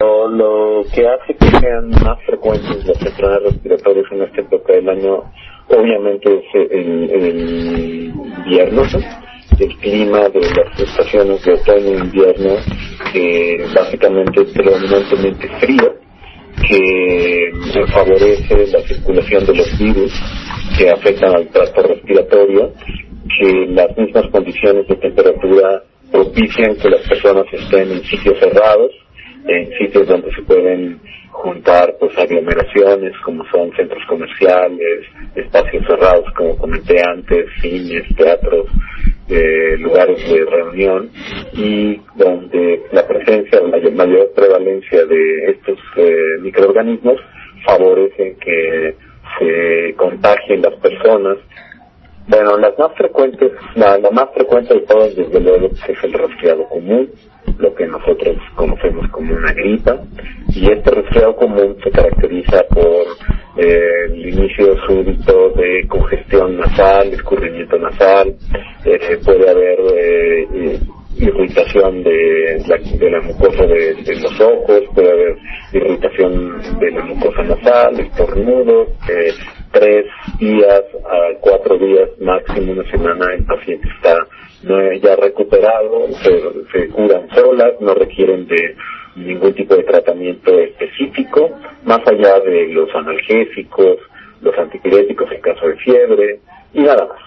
Lo que hace que sean más frecuentes las enfermedades respiratorias en esta época del año, obviamente, es el invierno, el clima de las estaciones de otoño e invierno, básicamente predominantemente frío, que favorece la circulación de los virus que afectan al tracto respiratorio, que las mismas condiciones de temperatura propician que las personas estén en sitios cerrados, en sitios donde se pueden juntar pues aglomeraciones como son centros comerciales, espacios cerrados como comenté antes, cines, teatros, lugares de reunión, y donde la presencia o la mayor prevalencia de estos microorganismos favorecen que se contagien las personas. Bueno, las más frecuentes, la más frecuente de todas, desde luego, es el resfriado común, lo que nosotros conocemos como una gripa, y este resfriado común se caracteriza por el inicio súbito de congestión nasal, escurrimiento nasal, puede haber irritación de la mucosa de los ojos, puede haber irritación de la mucosa nasal, estornudos, 3 días a 4 días, máximo una semana, el paciente está ya recuperado, se curan solas, no requieren de ningún tipo de tratamiento específico, más allá de los analgésicos, los antipiréticos en caso de fiebre, y nada más.